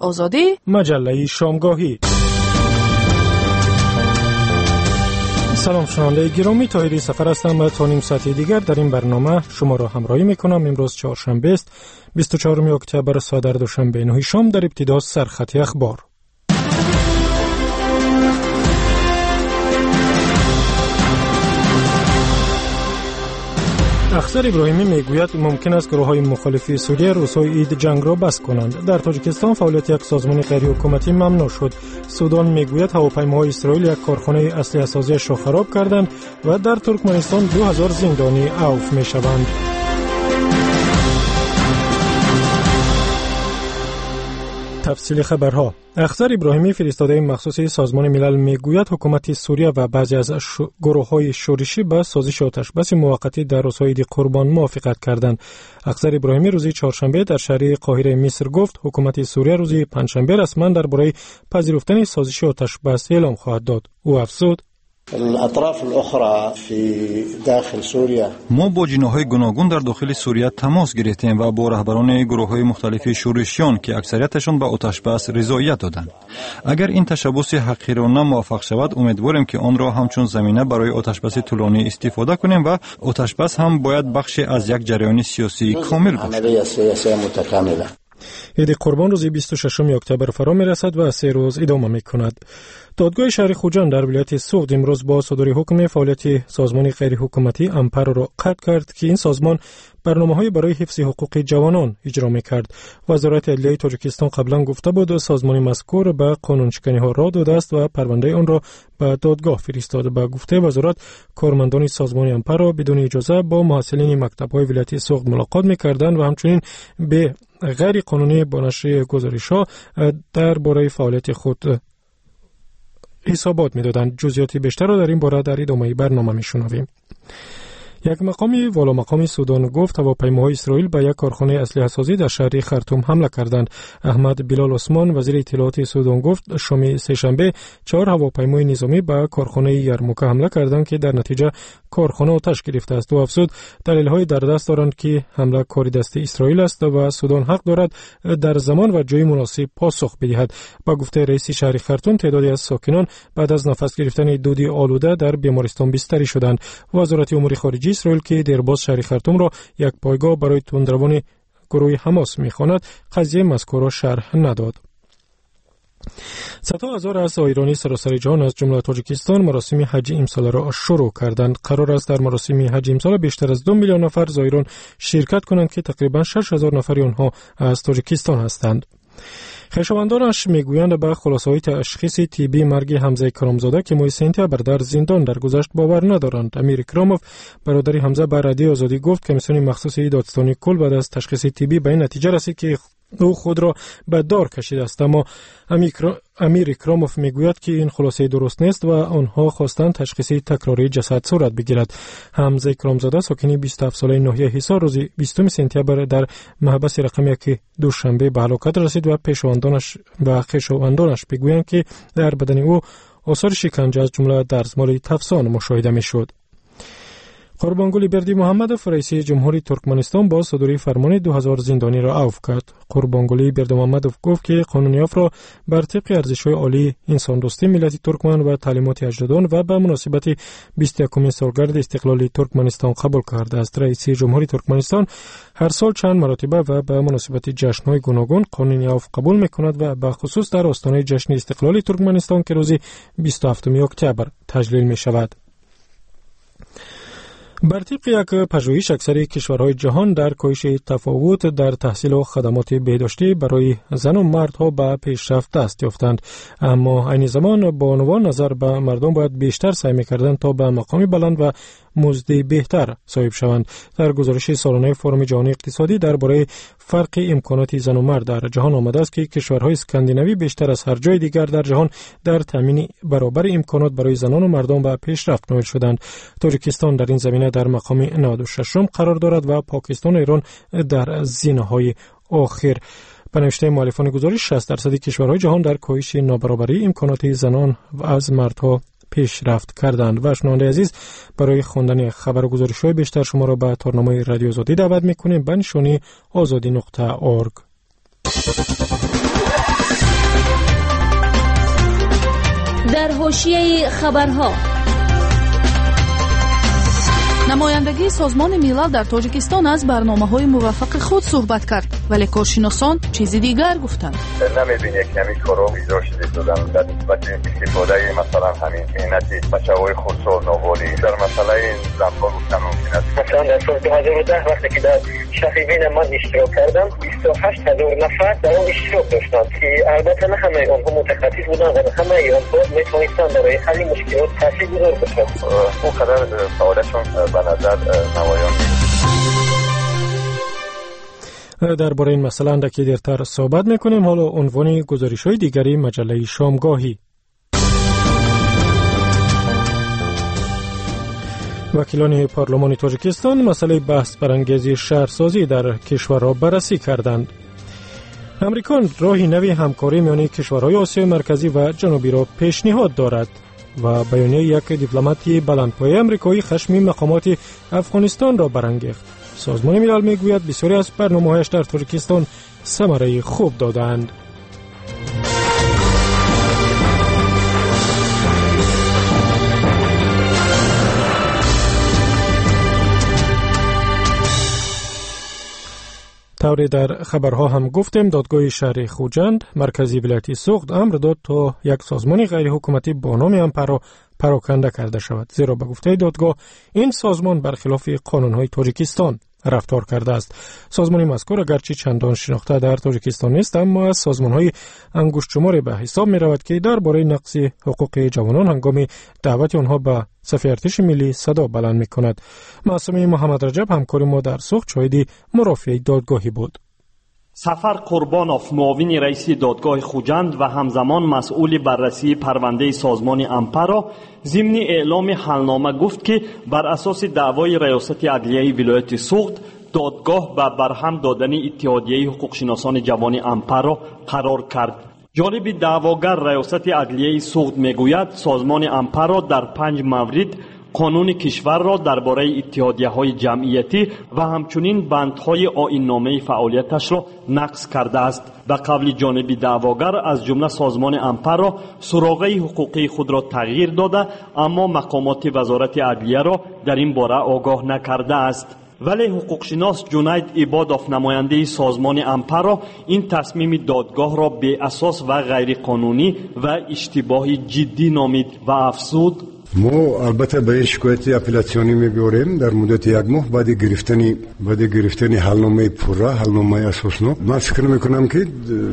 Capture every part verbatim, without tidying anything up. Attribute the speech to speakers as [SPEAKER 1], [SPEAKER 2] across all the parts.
[SPEAKER 1] آزادی،
[SPEAKER 2] مجله شامگاهی. سلام شنونده گرامی، طاهری سفر هستم و تا نیم ساعت دیگر در این برنامه شما را همراهی میکنم. امروز چهارشنبه است، بیست و چهارم اکتبر، ساعت در دوشنبه نه شام. در ابتدا سرخط اخبار. اخضر ابراهیمی میگوید ممکن است گروه‌های مخالف سوریه روزهای عید جنگ را بس کنند. در تاجیکستان فعالیت یک سازمان غیر حکومتی ممنوع شد. سودان میگوید هواپیماهای اسرائیل یک کارخانه اسلحه سازیش را خراب کردند و در ترکمنستان دو هزار زندانی عفو میشوند. تفصیل خبرها. اخضر ابراهیمی فرستاده مخصوص سازمان ملل میگوید حکومت سوریه و بعضی از ش... گروه‌های شورشی به سازش آتشبس موقتی در روزهای عید قربان موافقت کردند. اخضر ابراهیمی روز چهارشنبه در شهر قاهره مصر گفت حکومت سوریه روز پنجشنبه رسما درباره پذیرفتن سازش آتشبس اعلام خواهد داد. او افزود:
[SPEAKER 3] الاطراف الاخرى في داخل سوریا
[SPEAKER 4] ما با جناح‌های گوناگون در داخل سوریه تماس گرفتیم و با رهبران گروه‌های مختلف شورشیان که اکثریتشان به آتشبس رضایت دادند. اگر این تشبث حقیرانه موفق شود امیدواریم که آن را همچون زمینه برای آتشبس طولانی استفاده کنیم و آتشبس هم باید بخشی از یک جریان سیاسی کامل باشد.
[SPEAKER 2] عید قربان روز بیست و ششم اکتبر فرا میرسد و سه روز ادامه میکند. دادگاه شهر خوجان در ولایت سوخت امروز با صدور حکم فعالیت سازمان غیر حکومتی امپر را قطع کرد که این سازمان برنامه‌های برای حفظ حقوق جوانان اجرا می‌کرد. وزارت عدلیه تاجیکستان قبلا گفته بود سازمان مذکور به قانونشکنی‌ها را داده است و پرونده آن را به دادگاه فرستاده. به گفته وزارت کارمندان سازمان امپر را بدون اجازه با محصلین مکتب‌های ولایت سوخت ملاقات می‌کردند و همچنین به غیر قانونی با نشر گزارش‌ها درباره فعالیت خود حسابات می‌دادند. جزئیات بیشتر را در این باره در ادامه برنامه می‌شنویم. یک مقامی والا مقامی سودان گفت هواپیماهای اسرائیل به یک کارخانه اسلحه سازی در شهر خرطوم حمله کردند. احمد بلال عثمان وزیر اطلاعات سودان گفت شام سه‌شنبه چهار هواپیمای نظامی به کارخانه یرموک حمله کردند که در نتیجه کارخانه آتش گرفته است. و افزود دلایل‌های در دست دارند که حمله کار دست اسرائیل است و سودان حق دارد در زمان و جای مناسب پاسخ بدهد. با گفته رئیس شهر خرطوم تعدادی از ساکنان بعد از نفس گرفتن دود آلوده در بیمارستان بستری شدند. وزارت امور خارجه اسرائیل که درباز شهر خرطوم را یک پایگاه برای تندروان گروه حماس می‌خواند قضیه مذکور را شرح نداد. صدها هزار از ایرانی سراسر جهان از جمله تاجیکستان مراسم حج امسال را شروع کردند. قرار است در مراسم حج امسال بیشتر از دو میلیون نفر زائران شرکت کنند که تقریبا شش هزار نفر آنها از تاجیکستان هستند. خویشاوندانش میگویند به خلاصه‌های تشخیص طبی مرگ حمزه کرامزاده که ماه سپتامبر در زندان درگذشت باور ندارند. امیر اکراموف برادر حمزه به رادیو آزادی گفت کمیسیون مخصوص دادستانی کل بعد از تشخیص طبی به این نتیجه رسید که او خود را به دار کشیده است. اما امیر اکراموف میگوید که این خلاصه درست نیست و آنها خواستند تشخیص تکراری جسد صورت بگیرد. حمزه کرامزاده ساکن بیست و هفت ساله ناحیه حصار روز بیستم سپتامبر در محبس رقم یک دوشنبه به هلاکت رسید و پیشواندانش و خویشاوندانش میگویند که در بدن او آثار شکنجه از جمله دستمال تفسان مشاهده میشد. قربانگلی بردی محمدوف رئیس جمهوری ترکمنستان با صدور فرمان دو هزار زندانی را عفو کرد. قربانگلی بردی محمدوف گفت که قانونیاف را بر طبق ارزش‌های عالی انسان دوستی ملت ترکمن و تعلیمات اجدادان و به مناسبت بیست و یکمین سالگرد استقلال ترکمنستان قبول کرده است. رئیس جمهوری ترکمنستان هر سال چند مرتبه و به مناسبت جشن‌های گوناگون قانونی عفو قبول می‌کند و به خصوص در آستانه جشن استقلال ترکمنستان که روز بیست و هفتم اکتبر تجلیل می‌شود. بر طبق یک پژوهش اکثر کشورهای جهان در کاهش تفاوت در تحصیل و خدمات بهداشتی برای زن و مردها به پیشرفت دست یافتند، اما عین زمان با عنوان نظر به مردم باید بیشتر سعی می‌کردند تا به مقام بلند و مزد بهتر صاحب شوند. در گزارش سالانه فورم جهانی اقتصادی درباره فرق امکانات زن و مرد در جهان آمده است که کشورهای اسکاندیناوی بیشتر از هر جای دیگر در جهان در تامین برابر امکانات برای زنان و مردم به پیشرفت نائل شدند. تاجیکستان در این زمینه در مقام نود و ششم قرار دارد و پاکستان و ایران در زینه‌های آخر. به نوشته مؤلفان گزارش شصت درصد کشورهای جهان در کاهش نابرابری امکانات زنان و از مردها پیشرفت کردند. و شنونده عزیز، برای خواندن خبر و گزارش‌های بیشتر شما را به تارنامه رادیو آزادی دعوت می‌کنیم. به نشانی آزادی نقطه اورگ.
[SPEAKER 1] حاشیه خبرها.
[SPEAKER 5] намояндагии созмони милал дар тоҷикистон аз барномаҳои муваффақи худ суҳбат кард, вале коршиносон чизи дигар гуфтанд.
[SPEAKER 6] намебинед ки ҳамин корро иҷро шуда доданд дар нисбати истифодаи масалан ҳамин меҳнати бачаҳои хурдсол новолӣ дар масъалаи занҳо гуфтан мумкин аст. масалан дар соли ду ҳазору даҳ вақте ки дар шаҳри вена ман иштирок кардам, бисту ҳашт ҳазор нафар дар он иштирок доштанд ки албатта на ҳамаи онҳо мутахассис буданд ва ҳамаи онҳо метавонистанд барои ҳалли мушкилот таъсиргузор бошанд. он қадар фаъолиятшон ба назар намоён.
[SPEAKER 2] درباره این مسئله اندکی دیرتر صحبت میکنیم. حالا عنوان گزارش‌های دیگری مجله شامگاهی. وکیلان پارلمان تاجیکستان مسئله بحث برانگیزی شهرسازی در کشور را بررسی کردند. امریکا راهی نوی همکاری میان کشورهای آسیای مرکزی و جنوبی را پیشنهاد دارد و بیانیه یک دیپلماتی بلندپایه امریکایی خشم مقامات افغانستان را برانگیخت. سازمان ملل میگوید بسیاری از برنامه‌هایش در تاجیکستان ثمره خوب دادند. طوری در خبرها هم گفتیم دادگاه شهر خوجند مرکزی ولایت سوخت امر داد تا یک سازمان غیر حکومتی با نام امپارا پراکنده کرده شود، زیرا به گفته دادگاه این سازمان برخلاف قانون‌های تاجیکستان رفتار کرده است. سازمان مذکور اگرچه چندان شناخته در تاجیکستان نیست، اما از سازمان‌های انگشت‌شماری به حساب می‌رود که درباره نقض حقوق جوانان هنگام دعوت آنها به صف ارتش ملی صدا بلند می‌کند. معصوم محمد رجب همکار ما در سوخت شاهد مرافعه دادگاهی بود.
[SPEAKER 7] سفر قربانوف معاون رئیس دادگاه خوجند و همزمان مسئول بررسی پرونده سازمان امپارا ضمن اعلام حلنامه گفت که بر اساس دعوای ریاست عدلیه ولایت سوخت دادگاه به برهم دادن اتحادیه حقوق شناسان جوان امپارا قرار کرد. جانب دعواگر ریاست عدلیه سوخت میگوید سازمان امپارا در پنج مورد قانون کشور را درباره اتحادیه‌های جمعیتی و همچنین بندهای آیین‌نامه فعالیتش را نقض کرده است. به قول جانب دعواگر از جمله سازمان امپارا سراغه حقوقی خود را تغییر داده، اما مقامات وزارت عدلیه را در این باره آگاه نکرده است. ولی حقوق شناس جنید عبادوف نماینده سازمان امپارا این تصمیم دادگاه را بی اساس و غیر قانونی و اشتباهی جدی نامید و افزود
[SPEAKER 8] ما البته به این شکایت اپلاسیونی می‌بریم در مدت یک ماه بعد گرفتن بعد گرفتن حلنامه پورا حلنامه اساسنامه. من فکر می‌کنم که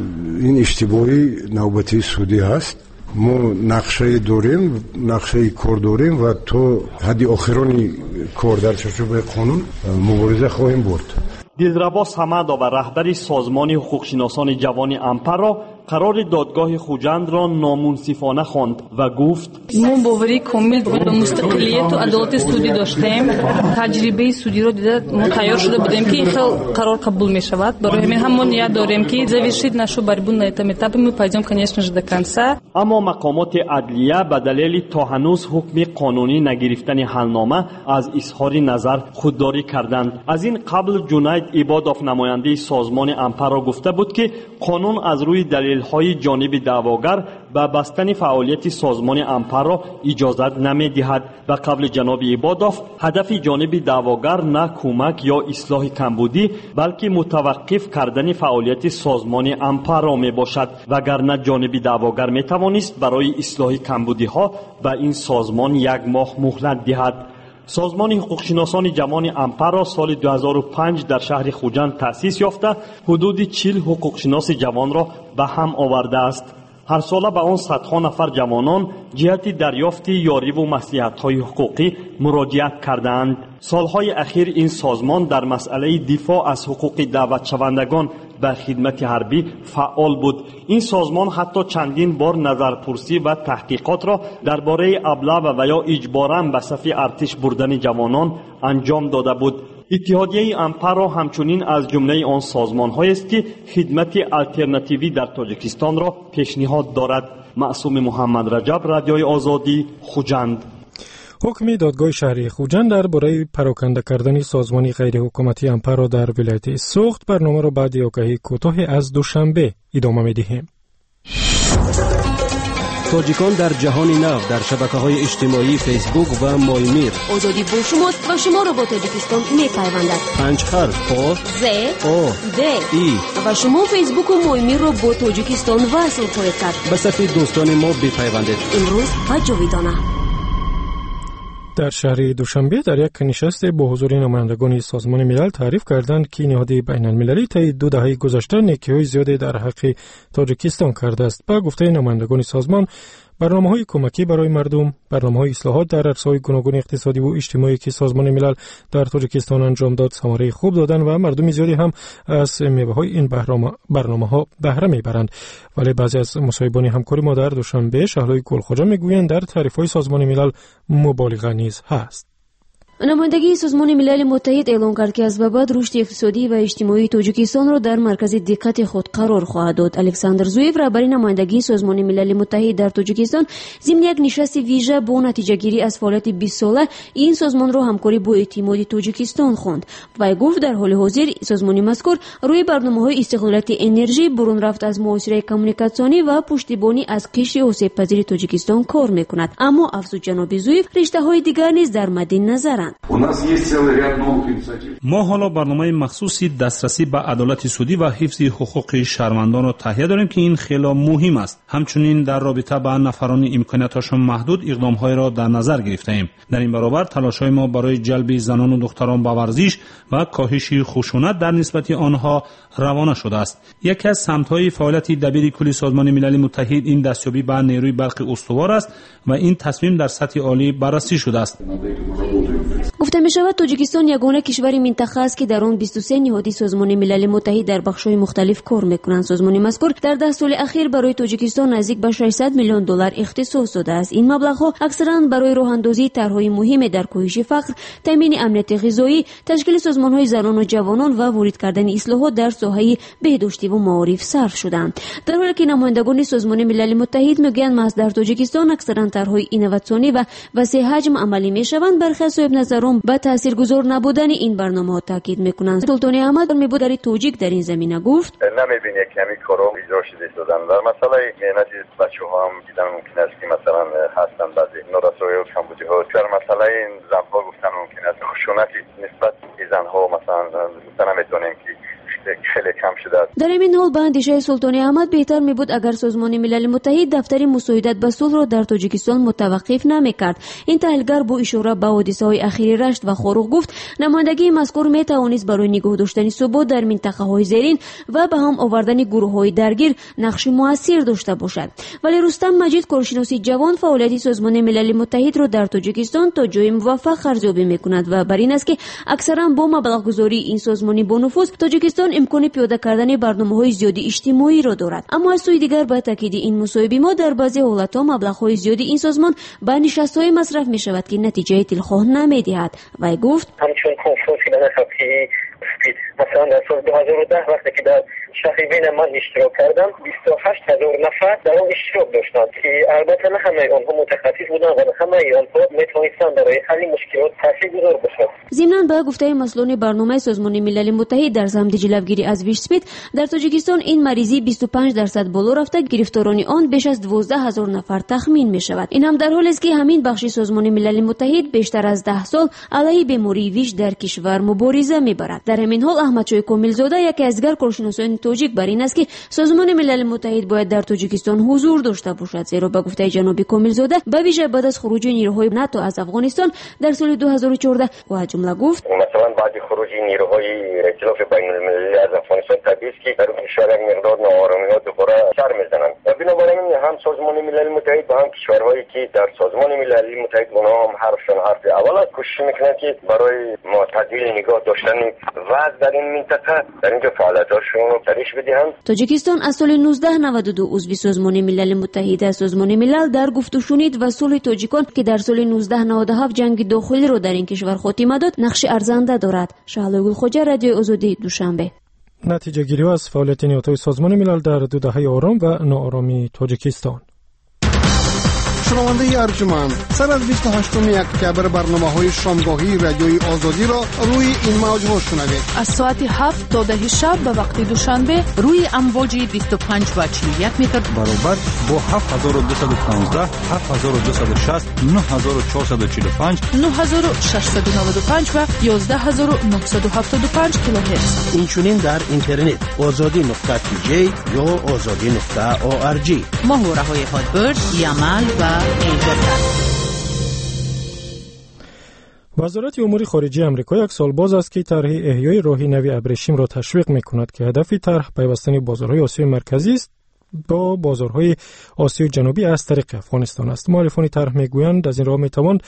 [SPEAKER 8] این اشتباهی نوبتی سودی هست. ما نقشه داریم، نقشه کار داریم و تو حد آخرانی کار در چارچوب قانون مبارزه خواهیم برد.
[SPEAKER 7] دلرباس حمدآ و رهبر سازمان حقوق شناسان جوان امپارا قرار دادگاه خوجند را نامنصفانه خواند و گفت
[SPEAKER 5] ما باوری کامل به مستقلیت و عدالت سودی داشتیم. تجربه سودی را دیده ما تیار شده بودیم که این خیلی قرار قبول می شود. برای همین هم ما نیت داریم که завершить нашу борьбу на этом этапе. Мы пойдем, конечно же, до конца.
[SPEAKER 7] اما مقامات عدلیه به دلیل تا هنوز حکم قانونی نگرفتن حلنامه از اظهار نظر خودداری کردند. از این قبل جنید عبادوف نماینده سازمان امپارا گفته بود که قانون از روی دلیل های جانب دعواگر به بستن فعالیت سازمان امپارا اجازت نمی دهد. به قول جناب عبادوف هدف جانب دعواگر نه کمک یا اصلاح کمبودی بلکه متوقف کردن فعالیت سازمان امپارا می باشد، وگرنه جانب دعواگر می توانست برای اصلاح کمبودی ها به این سازمان یک ماه مهلت دهد. سازمان حقوق شناسان جوان امپارا سال دو هزار و پنج در شهر خوجند تأسیس یافته حدود چهل حقوق شناس جوان را به هم آورده است. هر ساله به آن صدها نفر جوانان جهت دریافت یاری و مصلحت‌های حقوقی مراجعت کردند. سالهای اخیر این سازمان در مسئله دفاع از حقوق دعوت شوندگان به خدمت حربی فعال بود. این سازمان حتی چندین بار نظرپرسی و تحقیقات را درباره ابلاغ و یا اجباراً به صف ارتش بردن جوانان انجام داده بود. اتحادیه امپارا همچنین از جمله آن سازمان‌هایی است که خدمت آلترناتیوی در تاجیکستان را پیشنهاد دارد. معصوم محمد رجب، رادیوی آزادی، خوجند.
[SPEAKER 2] حکم دادگاه شهری خوجند درباره پراکنده کردن سازمان غیر حکومتی امپارا در ولایت سوخت برنامه را بعد آگاهی کوتاه از دوشنبه ادامه می‌دهیم.
[SPEAKER 1] تاجیکان در جهان نو در شبکه‌های اجتماعی فیسبوک و مایمیر.
[SPEAKER 9] آزادی با شماست و شما را با تاجیکستان می‌پیوندد.
[SPEAKER 1] پنج حرف آ
[SPEAKER 9] ز
[SPEAKER 1] آ
[SPEAKER 9] د
[SPEAKER 1] ای
[SPEAKER 9] و شما فیسبوک و مایمیر را با تاجیکستان وصل خواهید کرد.
[SPEAKER 1] به صفحه دوستان ما بپیوندید.
[SPEAKER 9] امروز و جاویدانه.
[SPEAKER 2] در شهر دوشنبه در یک نشست با حضور نمایندگان سازمان ملل تعریف کردند که نهاد بین المللی طی دو دهه گذشته نیکی‌های زیادی در حق تاجیکستان کرده است. با گفته نمایندگان سازمان، برنامه‌های کمکی برای مردم، برنامه‌های اصلاحات در عرصه‌های گوناگون اقتصادی و اجتماعی که سازمان ملل در تاجیکستان انجام داد ثمره خوب دادند و مردم زیادی هم از میوه‌های این برنامه‌ها بهره می‌برند. ولی بعضی از مصاحبان همکاری ما در دوشنبه شهلای گلخواجه می‌گویند در تعریف‌های سازمان ملل مبالغه نیز هست.
[SPEAKER 9] نمایندگی سازمان ملل متحد اعلام کرد که از به بعد رشد اقتصادی و اجتماعی تاجیکستان را در مرکز دقت خود قرار خواهد داد. الکساندر زویف، رهبر نمایندگی سازمان ملل متحد در تاجیکستان، ضمن یک نشست ویژه با نتیجه گیری از فعالیت بیست ساله این سازمان را همکاری با اعتماد تاجیکستان خواند و گفت در حال حاضر سازمان مذکور روی برنامه‌های استقلالیت انرژی، برون رفت از معاشره کمونیکاسیونی و پشتیبانی از قشر آسیب پذیر تاجیکستان کار می‌کند. اما افزود جناب زویف، رشته‌های دیگر نیز در مد نظرند.
[SPEAKER 10] ما حالا برنامه مخصوصی دسترسی به عدالت سودی و حفظ حقوق شهروندان را تهیه داریم که این خیلی مهم است. همچنین در رابطه با نفران امکاناتشان محدود اقدام‌های را در نظر گرفته‌ایم. در این برابر تلاش‌های ما برای جلب زنان و دختران به ورزش و کاهش خشونت در نسبت آنها روانه شده است. یکی از سمت‌های فعالیت دبیر کل سازمان ملل متحد این دستیابی به نیروی برق استوار است و این تصمیم در سطح عالی بررسی شده است.
[SPEAKER 9] گفته می شود تاجیکستان یگانه کشور منطقه است که در آن بیست و سه نهاد سازمان ملل متحد در بخش‌های مختلف کار می‌کنند. سازمان مذکور در ده سال اخیر برای تاجیکستان نزدیک به ششصد میلیون دلار اختصاص داده است. این مبلغ‌ها اکثراً برای راه‌اندازی طرح‌های مهم در کاهش فقر، تامین امنیت غذایی، تشکیل سازمان‌های زنان و جوانان و وارد کردن اصلاحات در ساحه بهداشتی و معارف صرف شدند. در حالی که نمایندگان سازمان ملل متحد میگویند محض در تاجیکستان اکثراً طرح‌های اینوواسیونی و وسیع حجم عملی می‌شوند، برخی صاحب نظران با تاثیرگذار نبودن این برنامه‌ها تاکید می‌کنند. سلطان احمد میبوداری توجیک در این زمینه گفت
[SPEAKER 6] نمی‌بینی کمی کارو اجرا شده شدن و مسئله مهنت بچه‌ها هم دیدن ممکن است که مثلا هستن بعضی نورسایی و کمبودی‌ها در مسئله این زن‌ها گفتن ممکن است خشونت نسبت به زن‌ها مثلا نمی‌تونیم که خیلی کم شده.
[SPEAKER 9] در این حال به اندیشه سلطان احمد بهتر می بود اگر سازمان ملل متحد دفتر مساعدت به صلح را در تاجیکستان متوقف نمی‌کرد. این تحلیلگر با اشاره به حادثه‌های اخیر رشت و خوروغ گفت نمایندگی مذکور می توانست برای نگاه داشتن ثبات در منطقه‌های زیرین و به هم آوردن گروه‌های درگیر نقش موثر داشته باشد. ولی رستم مجید، کارشناس جوان، فعالیت سازمان ملل متحد را در تاجیکستان تا جای موفق ارزیابی می‌کند و بر این است که اکثرا با مبلغ‌گذاری این سازمان با نفوذ تاجیکستان امکان پیاده کردن برنامه‌های زیادی اجتماعی را دارد. اما از سوی دیگر با تاکید این مصاحبه ما در بعضی حالت‌ها مبلغ‌های زیادی این سازمان به نشست‌های مصرف می‌شود که نتیجه دلخواه نمی‌دهد. و گفت
[SPEAKER 6] همچون کنفرانس نسبی مثلا در سال دو هزار و ده وقتی که در شهربین من اشتراک کردم بیست و هشت هزار نفر در آن اشتراک داشتند که البته نه همه آنها متخصص بودند و همه آنها میتوانستند برای حل مشکلات تاثیرگذار باشند.
[SPEAKER 9] ضمناً به گفته مسئولان برنامه سازمان ملل متحد در سمت جلوگیری از ویشسپید در تاجیکستان این مریضی بیست و پنج درصد بالا رفته، گرفتاران آن بیش از دوازده هزار نفر تخمین می شود. این هم در حالی است که همین بخش سازمان ملل متحد بیشتر از ده سال علیه بیماری ویش در کشور مبارزه می‌برد. در همین حال احمدشاه کاملزاده، یکی از دیگر کارشناسان تاجیک، بر این است که سازمان ملل متحد باید در تاجیکستان حضور داشته باشد، زیرا به گفته جناب کاملزاده به ویژه بعد از خروج نیروهای ناتو از افغانستان در سال دو هزار و چهارده و از جمله گفت
[SPEAKER 6] مثلا بعد خروج نیروهای ائتلاف بین المللی از افغانستان طبیعی است که در کشور یک مقدار ناآرامی‌ها دوباره سر می‌زنند و بنابراین هم سازمان ملل متحد و هم کشورهایی که در سازمان ملل متحد اونها هم حرفشون حرف اول است، کوشش می‌کنند که برای معتدل نگاه داشتن وضع در این منطقه در اینجا فعالیتاشون رو تشریح بدهند.
[SPEAKER 9] تاجیکستان از سال نوزده نود و دو عضو سازمان ملل متحد سازمان ملل در گفت و شنید و صلح تاجیکان که در سال نوزده نود و هفت جنگ داخلی را در این کشور خاتمه داد نقش ارزنده دارد. شهلا گلخواجه، رادیو آزادی، دوشنبه.
[SPEAKER 2] نتیجه گیری از فعالیت نیروهای سازمان ملل در دو دهه آرام و ناآرامی تاجیکستان.
[SPEAKER 11] شنونده ارجمند، سر از بیست و هشتم اکتبر برنامه‌های شامگاهی رادیوی آزادی را روی این موج‌ها شنوید.
[SPEAKER 12] از ساعت هفت تا ده شب به وقت دوشنبه روی امواج بیست و پنج و چهل و یک متر
[SPEAKER 4] برابر با هفت هزار و دویست و پانزده، هفت هزار و دویست و شصت، نه هزار و چهارصد و چهل و پنج،
[SPEAKER 12] نه هزار و ششصد و نود و پنج و یازده هزار و نهصد و هفتاد و پنج کیلوهرتز.
[SPEAKER 13] این چنین در اینترنت آزادی نقطه تی جی یا آزادی نقطه او آر جی.
[SPEAKER 12] ماهواره‌های هادبرد، یمل و اینترنت.
[SPEAKER 2] وزارت امور خارجه آمریکا یک سال باز است که طرح احیای راهی نوی ابریشم را تشویق می‌کند که هدف طرح پیوستن بازارهای آسیای مرکزی است با بازارهای آسیای جنوبی از طریق افغانستان است. مؤلفان طرح میگویند از این راه میتوان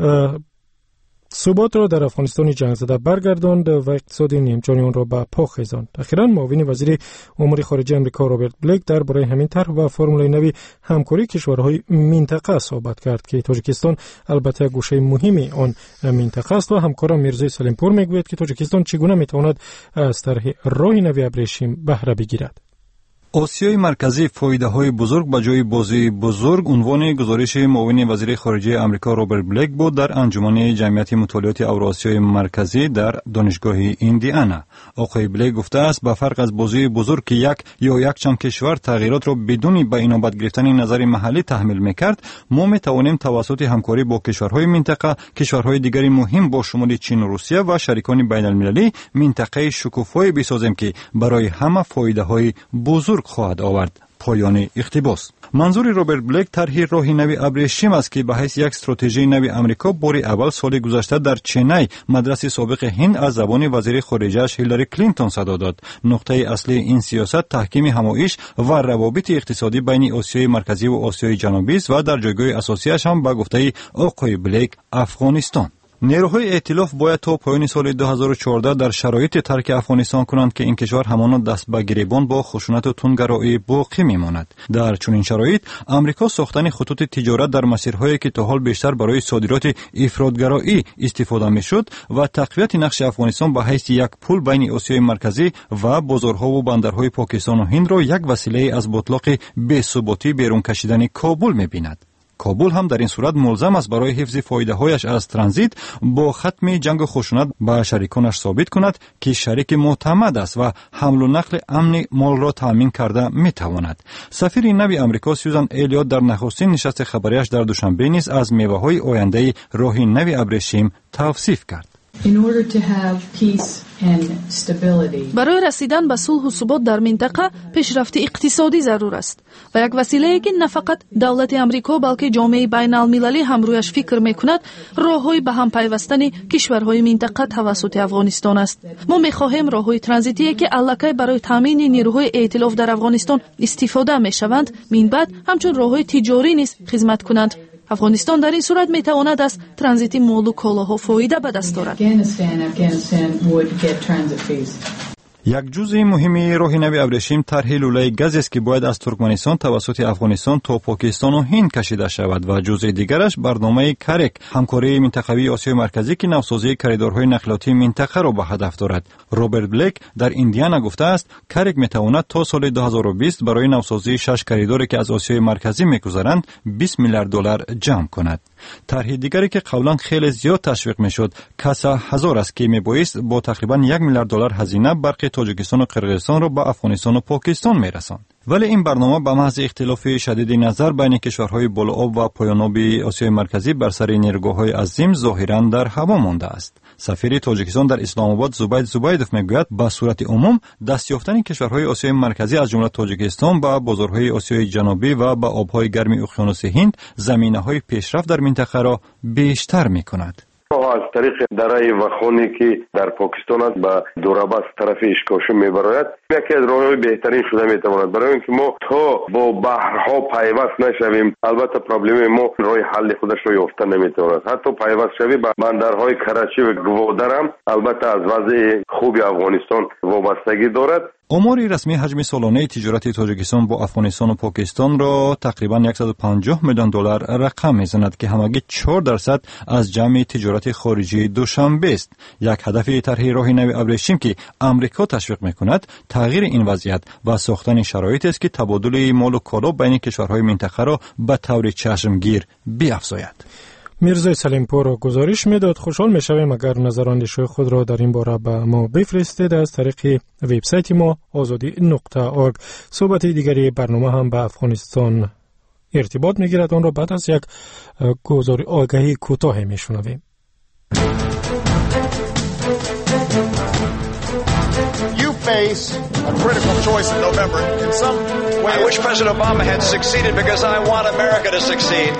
[SPEAKER 2] ثبات را در افغانستان جنگ زده برگرداند و اقتصاد نیمجانی آن را به پا خیزاند. اخیراً معاون وزیر امور خارجه آمریکا رابرت بلک درباره همین طرح و فرمول نوی همکاری کشورهای منطقه صحبت کرد که تاجیکستان البته گوشه مهمی آن منطقه است و همکارم میرزا سلیمپور میگوید که تاجیکستان چگونه میتواند از طرح راه نوی ابریشم بهره بگیرد.
[SPEAKER 4] آسیای مرکزی فایده‌های بزرگ به جای بازی بزرگ عنوان گزارش معاون وزیر خارجه آمریکا رابرت بلک بود در انجمن جمعیت مطالعات اوراسیای مرکزی در دانشگاه ایندیانا. آقای بلک گفته است به فرق از بازی بزرگ که یک یا یک چند کشور تغییرات را بدون به اینابت گرفتن نظر محلی تحمیل می‌کرد، ما می‌توانیم توسط همکاری با کشورهای منطقه، کشورهای دیگری مهم با شمول چین و روسیه و شریکان بین‌المللی منطقه شکوفایی بسازیم که برای همه فایده‌های بزرگ خواهد آورد. پایان اقتباس. منظور رابرت بلک طرح راه نوی ابریشم است که به حیث یک استراتژی نوی آمریکا بار اول سال گذشته در چنای مدرسه سابق هند از زبان وزیر خارجه‌اش هیلاری کلینتون صدا داد. نقطه اصلی این سیاست تحکیم همایش و روابط اقتصادی بین آسیای مرکزی و آسیای جنوبی است و در جایگاه اساسیش هم به گفته آقای بلک افغانستان. نیروهای ائتلاف باید تا پایان سال دو هزار و چهارده در شرایط ترک افغانستان کنند که این کشور همانا دست به گریبان با خشونت و تندگرایی باقی میماند. در چنین شرایط آمریکا ساختن خطوط تجارت در مسیرهایی که تا حال بیشتر برای صادرات افراطگرایی استفاده میشد و تقویت نقش افغانستان به حیث یک پل بین آسیای مرکزی و بازارها و بندرهای پاکستان و هند را یک وسیله از بطلاق بی‌ثباتی بیرون کشیدن کابل می‌بیند. کابل هم در این صورت ملزم است برای حفظ فایده‌هایش از ترانزیت با ختم جنگ و خشونت به شریکانش ثابت کند که شریک معتمد است و حمل و نقل امن مال را تامین کرده میتواند. سفیر نوی آمریکا سیوزان الیوت در نخستین نشست خبریش در دوشنبه نیز از میوه‌های آینده راه نوی ابریشم توصیف کرد.
[SPEAKER 12] برای رسیدن به صلح و ثبات در منطقه پیشرفت اقتصادی ضرور است و یک وسیله که نه فقط دولت آمریکا بلکه جامعه بین المللی هم رویش فکر میکند راههای به هم پیوستن کشورهای منطقه توسط افغانستان است. ما میخواهیم راههای ترانزیتی که الکی برای تامین نیروهای ائتلاف در افغانستان استفاده میشوند من بعد همچون راههای تجاری نیز خدمت کنند. افغانستان در این صورت میتواند از ترانزیت مال و کالاها فایده به دست آورد.
[SPEAKER 4] یک جزء مهمی راه نوی ابریشم طرح لوله گاز است که باید از ترکمنستان توسط افغانستان تا پاکستان و هند کشیده شود و جزء دیگرش برنامه کرک، همکاری منطقوی آسیای مرکزی که نوسازی کریدورهای نقلاتی منطقه را به هدف دارد. رابرت بلک در ایندیانا گفته است کرک میتواند تا سال دو هزار و بیست برای نوسازی شش کریدوری که از آسیای مرکزی میگذرند بیست میلیارد دلار جمع کند. طرح دیگری که قبلا خیلی زیاد تشویق میشد کاسا هزار است که میبایست با تقریبا یک میلیارد دلار هزینه برق تاجیکستان و قرقیزستان را به افغانستان و پاکستان میرساند. ولی این برنامه به محض اختلاف شدید نظر بین کشورهای بالآب و پایان‌آب آسیای مرکزی بر سر نیروگاه‌های عظیم ظاهراً در هوا مانده است. سفیر تاجیکستان در اسلام آباد زبید زبیدوف میگوید به صورت عموم دست یافتن کشورهای آسیای مرکزی از جمله تاجیکستان به بازارهای آسیای جنوبی و به آبهای گرم اقیانوس هند زمینه‌های پیشرفت در منطقه را بیشتر می‌کند.
[SPEAKER 14] از طریق دره و خونی که در پاکستان است به دورابست طرف اشکاشم میبراید یکی از راههای بهترین شده میتواند برای اینکه ما تا با بحرها پیوست نشویم. البته پرابلم ما راه حل خودش را یافته نمیتواند. حتی پیوست شوی به بندرهای کراچی و گوادر هم البته از وضع خوب افغانستان وابستگی دارد.
[SPEAKER 4] آمار رسمی حجم سالانه تجارت تاجیکستان با افغانستان و پاکستان را تقریبا صد و پنجاه میلیون دلار رقم میزند که همگی چهار درصد از جمع تجارت خارجی دوشنبه است. یک هدف طرح راه نو ابریشم که امریکا تشویق میکند تغییر این وضعیت و ساختن شرایطی است که تبادل مال و کالا بین کشورهای منطقه را به طور چشمگیر بیفزاید.
[SPEAKER 2] میرزا سلیمپور گزارش میداد. خوشحال میشویم اگر نظراندیش خود را در این باره به ما بفرستید از طریق وبسایت ما آزادی نقطه اورگ. صحبت دیگری برنامه هم به افغانستان ارتباط میگیرد. آن را بعد از یک گزارش آگهی کوتاه میشنویم.
[SPEAKER 15] You face a critical choice in November. In some way, I wish President Obama had succeeded because I want America to succeed.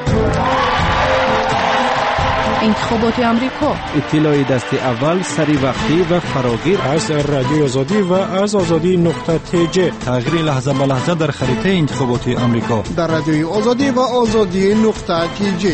[SPEAKER 12] انتخابات امریکا.
[SPEAKER 1] اطلاع دست اول سری وقتی و فراگیر
[SPEAKER 2] از رادیو آزادی و از آزادی نقطه تی جی.
[SPEAKER 4] تغییر لحظه به لحظه در خریطه انتخابات امریکا
[SPEAKER 11] در رادیو آزادی و آزادی نقطه تی جی.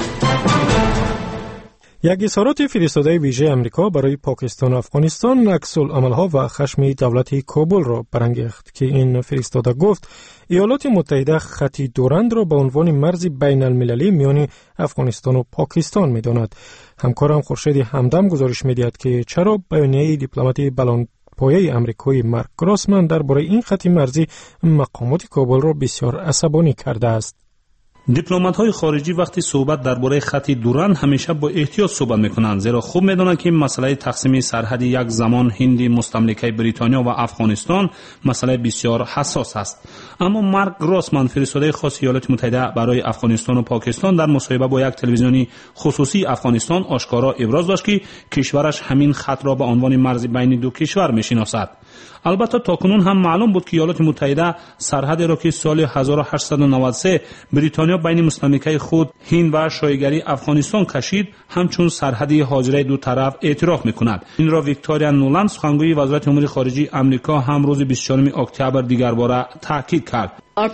[SPEAKER 2] یک اظهارات فرستاده ویژه امریکا برای پاکستان و افغانستان عکس العمل‌ها و خشم دولت کابل را برانگیخت که این فرستاده گفت ایالات متحده خط دورند را به عنوان مرز بین المللی میان افغانستان و پاکستان می‌داند. همکارم خورشید همدم گزارش می‌دهد که چرا بیانیه دیپلمات بلندپایه آمریکایی مارک گراسمن درباره این خط مرزی مقامات کابل را بسیار عصبانی کرده است.
[SPEAKER 10] دیپلمات‌های خارجی وقتی صحبت درباره خط دورند همیشه با احتیاط صحبت می‌کنند، زیرا خوب می‌دانند که مسئله تقسیم سرحدی یک زمان هند مستملکه بریتانیا و افغانستان مسئله بسیار حساس است. اما مارک گراسمن فرستاده خاص ایالات متحده برای افغانستان و پاکستان در مصاحبه با یک تلویزیونی خصوصی افغانستان آشکارا ابراز داشت که کشورش همین خط را به عنوان مرز بین دو کشور می‌شناسد. البته تاکنون هم معلوم بود که ایالات متحده سرحد را که سال هزار و هشتصد و نود و سه بریتانیا بین مستملکه خود هند و شایگری افغانستان کشید همچون سرحدی حاضره دو طرف اعتراف می‌کند. این را ویکتوریا نولند سخنگوی وزارت امور خارجه آمریکا هم روز بیست و چهارم اکتبر دیگر باره تاکید کرد.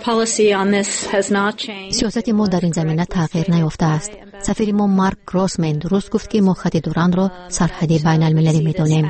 [SPEAKER 16] سیاست ما در این زمینه تغییر نیافته است. سفیر ما مارک گراسمن درست گفت که ما خط دورند را سرحدی بین المللی می‌دانیم.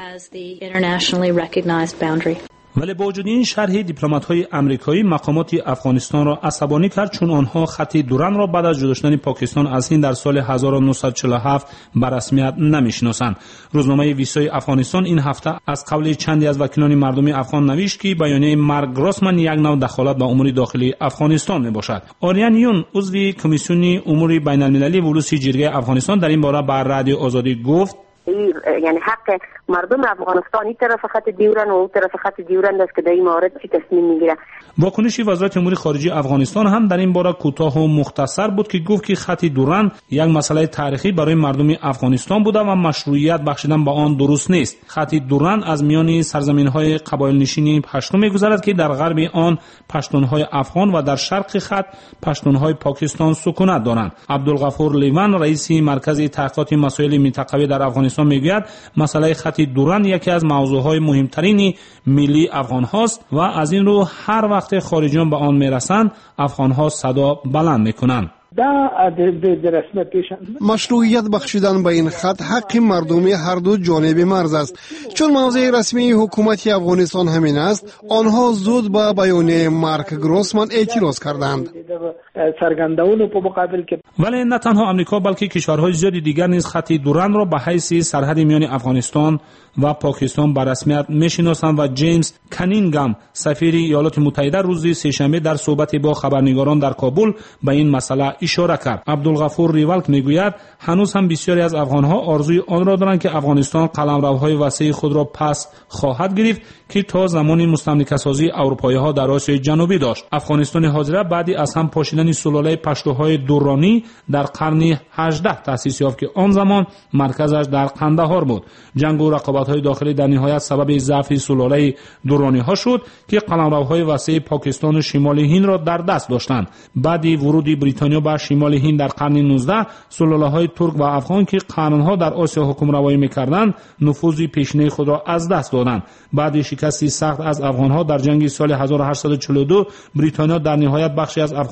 [SPEAKER 10] ولی با وجود این شرح دیپلمات‌های آمریکایی مقامات افغانستان را عصبانی کرد چون آنها خط دورند را بعد از جدا شدن پاکستان از هند در سال هزار و نهصد و چهل و هفت به رسمیت نمی‌شناسند. روزنامه ویسای افغانستان این هفته از قول چندی از وکیلان مردمی افغان نوشت که بیانیه مارک گراسمن یک نوع دخالت به امور داخلی افغانستان میباشد. آریان یون عضو کمیسیون امور بین المللی ولوسی جرگه افغانستان در این باره به رادیو آزادی گفت
[SPEAKER 17] یعنی حق مردم افغانستان این طرف خط دیورند و اون طرف خط دیورند است که در این مورد چی تصمیم میگیره.
[SPEAKER 10] واکنش وزارت امور خارجه افغانستان هم در این باره کوتاه و مختصر بود که گفت که خط دورند یک مسئله تاریخی برای مردم افغانستان بوده و مشروعیت بخشیدن به آن درست نیست. خط دورند از میان سرزمین‌های قبایل نشینی پشتو می‌گذرد که در غرب آن پشتون‌های افغان و در شرق خط پشتون‌های پاکستان سکونت دارند. عبدالغفور لیوان رئیس مرکز تحقیقات مسائل منطقوی در افغانستان میگوید مسئله خط دورند یکی از موضوعهای مهمترین ملی افغان هاست و از این رو هر وقت خارجیان به آن میرسند افغان ها صدا بلند میکنند.
[SPEAKER 11] مشروعیت بخشیدن به این خط حق مردمی هر دو جانب مرز است. چون موضع رسمی حکومت افغانستان همین است، آنها زود به بیانیه مارک گراسمن اعتراض کردند.
[SPEAKER 10] ولی نه تنها امریکا بلکه کشورهای زیادی دیگر نیز خط دورند را به حیث سرحد میان افغانستان و پاکستان به رسمیت میشناسند و جیمز کنینگام سفیر ایالات متحده روز سه‌شنبه در صحبت با خبرنگاران در کابل به این مسئله اشاره کرد. عبدالغفور ریوالک میگوید هنوز هم بسیاری از افغانها آرزوی آن را دارند که افغانستان قلمروهای وسیع خود را پس خواهد گرفت که تا زمان مستملکه سازی اروپایی‌ها در آسیای جنوبی داشت. افغانستان حاضره بعدی از هم پاشیدن سلاله پشتوهای دورانی در قرن هجدهم تأسیس یافت که آن زمان مرکزش در قندهار بود. جنگ و رقابت‌های داخلی در نهایت سبب ضعف سلاله دورانی‌ها شد که قلمروهای وسیع پاکستان و شمال هند را در دست داشتند. بعد ورود بریتانیا به شمال هند در قرن نوزدهم سلاله‌های ترک و افغان که قرن‌ها در آسیا حکمرانی می‌کردند نفوذ پیشینه خود را از دست دادند. بعد شکستی سخت از افغان‌ها در جنگ سال هزار و هشتصد و چهل و دو بریتانیا در نهایت بخشی از افغانستان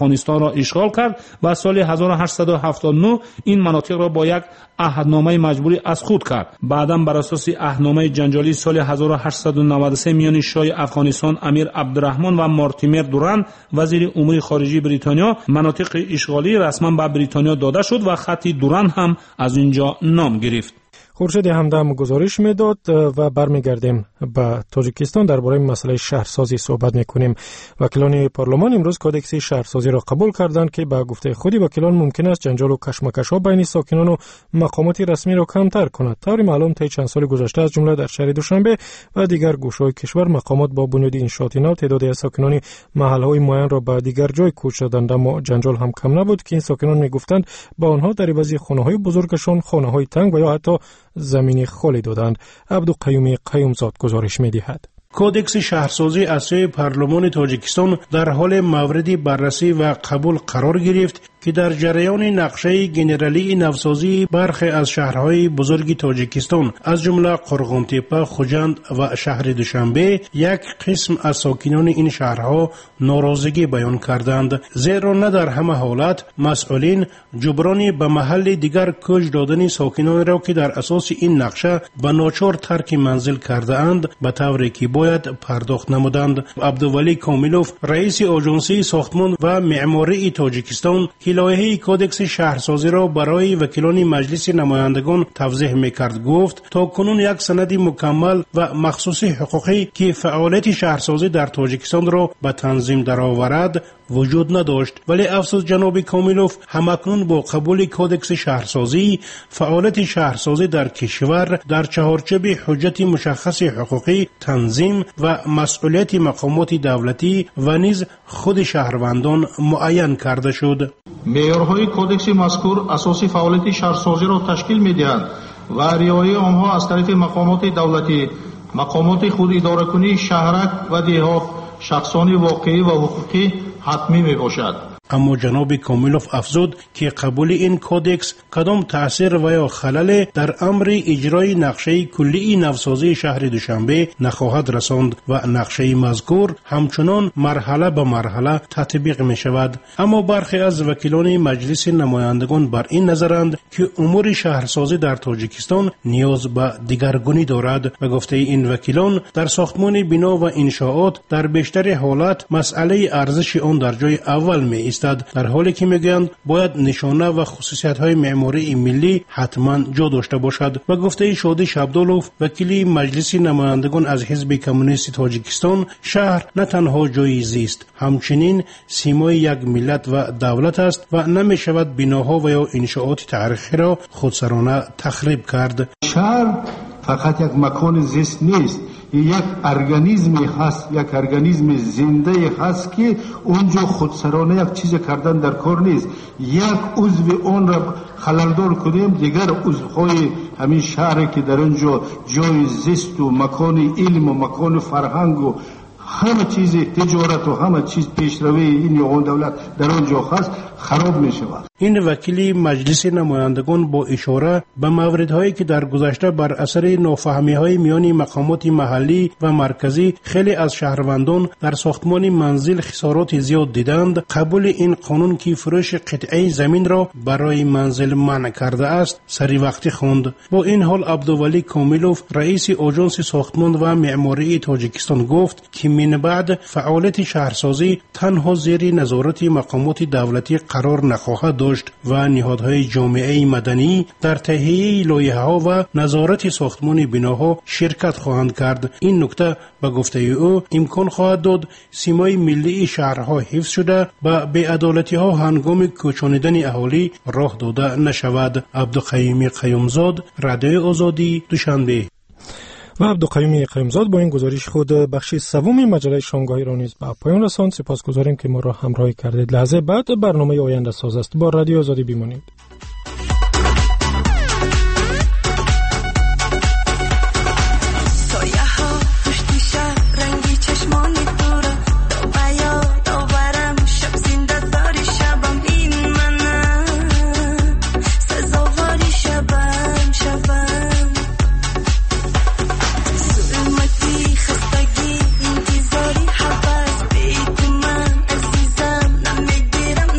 [SPEAKER 10] افغانستان را اشغال کرد و سال هزار و هشتصد و هفتاد و نه این مناطق را با یک عهدنامه مجبوری از خود کرد. بعداً بر اساس عهدنامه جنجالی سال هزار و هشتصد و نود و سه میان شاه افغانستان امیر عبدالرحمن و مارتیمر دوران وزیر امور خارجه بریتانیا مناطق اشغالی رسما به بریتانیا داده شد و خط دوران هم از اینجا نام گرفت.
[SPEAKER 2] خورشید همدم گزارش میداد و برمیگردیم به تاجیکستان. درباره مسئله شهرسازی صحبت میکنیم. وکیلان پارلمان امروز کودکس شهرسازی را قبول کردند که به گفته خودی وکیلان ممکن است جنجال و کشمکش ها بین ساکنان و مقامات رسمی را کمتر کند. طور معلوم طی چند سال گذشته از جمله در شهر دوشنبه و دیگر گوشه‌های کشور مقامات با بنیاد انشاءات نو تعدادی از ساکنان محل‌های معین را به دیگر جای کوچ دادند، اما جنجال هم کم نبود که این ساکنان میگفتند با آنها در عوض خانه‌های بزرگشان خانه‌های تنگ و یا حتی زمین خالی دادند. عبدالقیوم قیومزاد گزارش می‌دهد.
[SPEAKER 18] کودکس شهرسازی از سوی پارلمان تاجیکستان در حال مورد بررسی و قبول قرار گرفت که در جریان نقشه گنرالی نوسازی برخی از شهرهای بزرگ تاجیکستان از جمله قرغانتپه، خوجند و شهر دوشنبه یک قسم از ساکنان این شهرها ناراضگی بیان کردند، زیرا نه در همه حالت مسئولین جبران به محل دیگر کوچ دادن ساکنان را که در اساس این نقشه به ناچار ترک منزل کرده اند به طوری که باید پرداخت نمودند. عبدالولی کاملوف رئیس آژانسی ساختمان و معماری تاجیکستان که لایحه کودکس شهرسازی را برای وکیلان مجلس نمایندگان توضیح می‌کرد گفت تا کنون یک سند مکمل و مخصوص حقوقی که فعالیت شهرسازی در تاجیکستان را به تنظیم درآورد وجود نداشت، ولی افسوس جناب کاملوف همکنون با قبول کودکس شهرسازی فعالیت شهرسازی در کشور در چهارچوب حجت مشخص حقوقی، تنظیم و مسئولیت مقامات دولتی و نیز خود شهروندان معین کرده شد.
[SPEAKER 19] معیارهای کودکس مذکور اساسی فعالیت شهرسازی را تشکیل می‌دهند و رعایت آنها از طرف مقامات دولتی، مقامات خود اداره کنی شهرک و دیهات، شخصان واقعی و حقوقی حتمی می باشد.
[SPEAKER 18] اما جناب کاملوف افزود که قبول این کودکس کدام تأثیر و یا خلل در امر اجرای نقشه کلی نوسازی شهر دوشنبه نخواهد رساند و نقشه مذکور همچنان مرحله به مرحله تطبیق می شود. اما برخی از وکیلان مجلس نمایندگان بر این نظرند که امور شهرسازی در تاجیکستان نیاز به دیگرگونی دارد و گفته این وکیلان در ساختمان بنا و انشاءات در بیشتر حالت مسئله ارزش آن در جای اول می است، در حالی که میگویند باید نشانه و خصوصیت‌های معماری ملی حتما جا داشته باشد. و گفته شادی شبدالوف وکیل مجلس نمایندگان از حزب کمونیست تاجیکستان شهر نه تنها جای زیست، همچنین سیمای یک ملت و دولت است و نمی شود بناها و یا انشاءات تاریخی را خودسرانه تخریب کرد.
[SPEAKER 19] شهر فقط یک مکان زیست نیست، یک ارگانیزمی هست، یک ارگانیزم زنده هست که اونجا خودسرانه یک چیز کردن در کار نیست. یک عضو اون را خللدار کنیم دیگر عضوهای همین شهری که در اونجا جای زیست و مکان علم و مکان فرهنگ و همه چیز تجارت و همه چیز پیشروی این یا دولت در آنجا هست خراب می شود.
[SPEAKER 18] این وکیل مجلس نمایندگان با اشاره به مواردهایی که در گذشته بر اثر نافهمی‌های میان مقامات محلی و مرکزی خیلی از شهروندان در ساختمان منزل خسارات زیاد دیدند، قبول این قانون که فروش قطعه زمین را برای منزل منع کرده است سری وقتی خواند. با این حال عبدالولی کاملوف رئیس آژانس ساختمان و معماری تاجیکستان گفت که من بعد فعالیت شهرسازی تنها زیر نظارت مقامات دولتی قرار نخواهد داشت و نهادهای جامعه مدنی در تهیه لایحه‌ها و نظارت ساختمان بناها شرکت خواهند کرد. این نکته به گفته او امکان خواهد داد سیمای ملی شهرها حفظ شده و بی‌عدالتی‌ها هنگام کوچانیدن اهالی راه داده نشود. عبدالقیوم قیومزاد، رادیو آزادی، دوشنبه.
[SPEAKER 2] و عبدالقیوم قیومزاد با این گزارش خود بخش سوم مجله شامگاه ایران نیز به پایان رساند. سپاسگزاریم که ما را همراهی کردید. لحظه بعد برنامه آینده ساز است. با رادیو آزادی بمانید.
[SPEAKER 20] خستگی انتظاری حوض بی تو من عزیزم نمیگیرم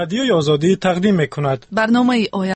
[SPEAKER 2] رادیوی آزادی تقدیم می‌کند.
[SPEAKER 12] برنامه آینده